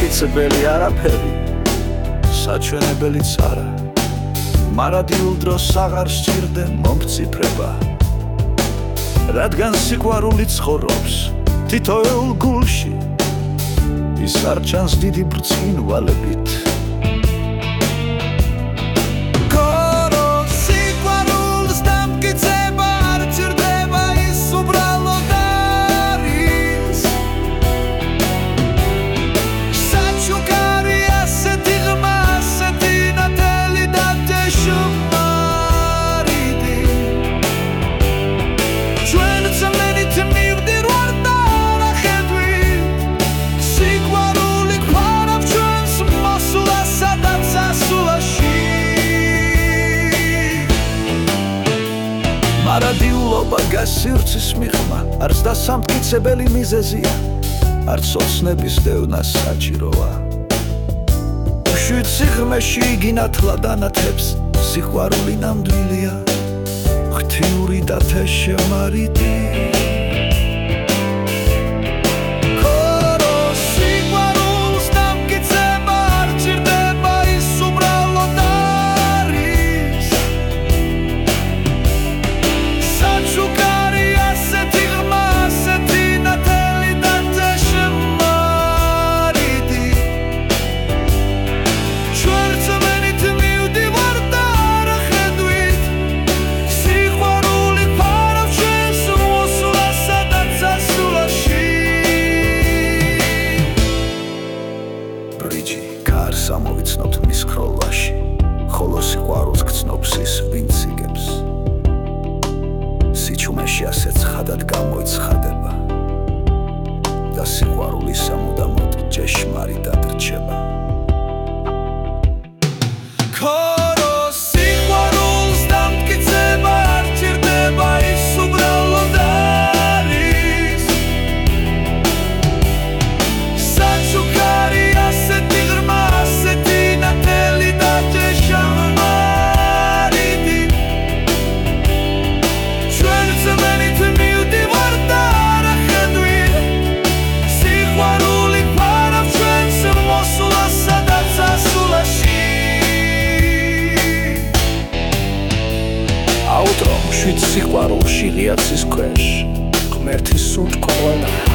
დამტკიცებელი არაფერი, საჩვენებელიც არა, მარადიულ დროს აღარ სჭირდება მომწიფრება, რადგან სიყვარული ცხოვრობს თითოეულ გულში, ის არ ჩანს დიდი ბრწყინვალებით. მარადიულობა გასივრცის მიღმა არც დასამტკიცებელი მიზეზია, არც ოცნების დევნა საჭიროა. მშვიდ სიღრმეში იგინათლა დანათებს, სიყვარული ნამდვილია, ღვთიური და თეშემარიტი. სამოვიცნობთ მის ხროლაში, ხოლო სიყვარულს გცნობს ის, ვინც იგებს. სიჩუმეში ასეც ხადად გამოიცხადება და სიყვარული სამუდამოდ ჭეშმარიტად რჩება. მშვიდ სიყვარულში ღია ცის ქვეშ, ღმერთის სულ თქონა